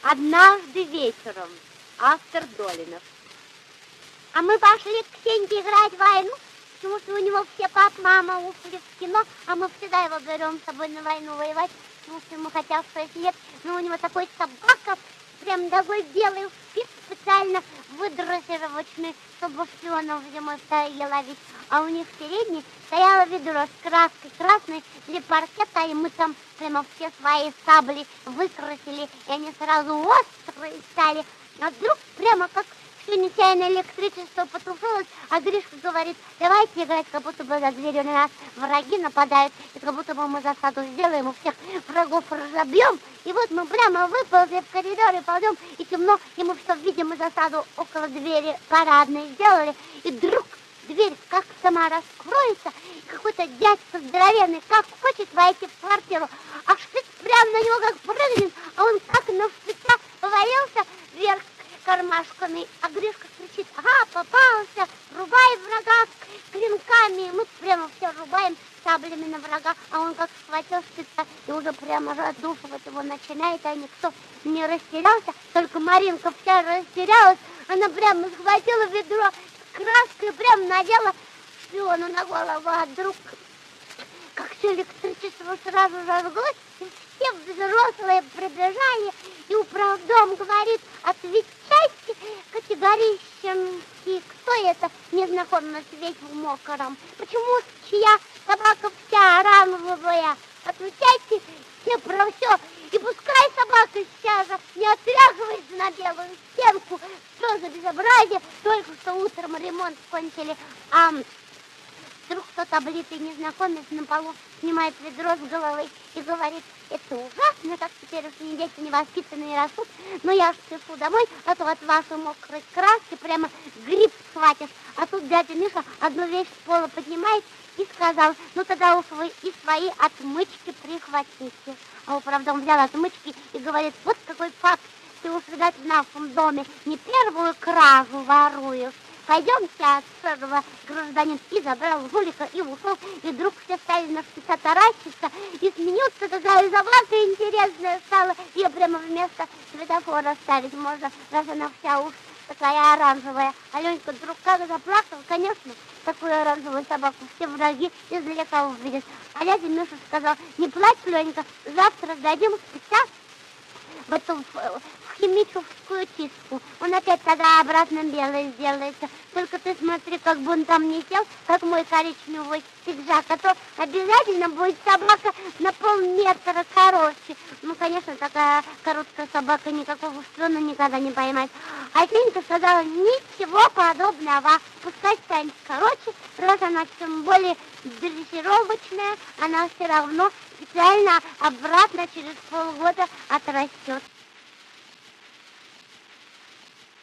Однажды вечером. Автор Долинов. А мы пошли к Сеньке играть в войну, потому что у него все пап, мама ушли в кино, а мы всегда его берем с собой на войну воевать, потому что ему хотя бы 6 лет, но у него такой собака, прям такой белый шпиц, специально выдрессировочный, чтобы шпионов зимой в тайге ловить. А у них в передней стояло ведро с краской красной для паркета, и мы там прямо все свои сабли выкрасили, и они сразу острые стали. А вдруг прямо как все нечаянно электричество потушилось, а Гришка говорит: давайте играть, как будто бы за дверью на нас враги нападают, и как будто бы мы засаду сделаем, и всех врагов разобьем. И вот мы прямо выползли в коридор и ползем, и темно, и мы все видим, мы засаду около двери парадной сделали, и вдруг дверь как сама раскроется, и какой-то дядька здоровенный, как хочет войти в квартиру, а шпиц прямо на него как прыгнет, а он как на шпица повалился вверх кармашками, а Гришка кричит: ага, попался, рубай врага клинками, и мы прямо все рубаем саблями на врага, а он как схватил шпица и уже прямо раздушивать его начинает, а никто не растерялся, только Маринка вся растерялась, она прямо схватила ведро с краской, прямо надела шпиону на голову, а вдруг как все электричество сразу зажглось, и все взрослые прибежали, и управдом говорит: отвечайте категорически, кто это незнакомец весь в мокром, почему чья собака вся оранжевая, отвечайте все про все, и пускай собака сейчас же не отряхивается на белую стенку, что за безобразие, только что утром ремонт кончили, а вдруг кто-то облитый незнакомец на полу снимает ведро с головы и говорит: это ужасно, как теперешние дети невоспитанные растут, но я ж спешу домой, а то от вашей мокрой краски прямо гриб схватишь. А тут дядя Миша одну вещь с пола поднимает и сказал: ну тогда уж вы и свои отмычки прихватите. А управдом взял отмычки и говорит: вот какой факт, ты уж, видать, в нашем доме не первую кражу воруешь. Пойдемте отсюда, гражданин, и забрал жулика и ушел, и вдруг все стали на шпица таращиться, и смеются, какая собака интересная стала, ее прямо вместо светофора ставить можно, раз она вся уж такая оранжевая. А Ленька вдруг как заплакал, конечно, такую оранжевую собаку все враги издалека увидят. А дядя Миша сказал: не плачь, Ленька, завтра сдадим шпица в эту химическую чистку. Он опять тогда обратно белый сделается. Только ты смотри, как бы он там не сел, как мой коричневый пиджак, а то обязательно будет собака на полметра короче. Ну, конечно, такая короткая собака никакого шпиона никогда не поймать. А Сенька сказала: ничего подобного. Пускай станет короче, раз она тем более дрессировочная, она все равно специально обратно через полгода отрастет.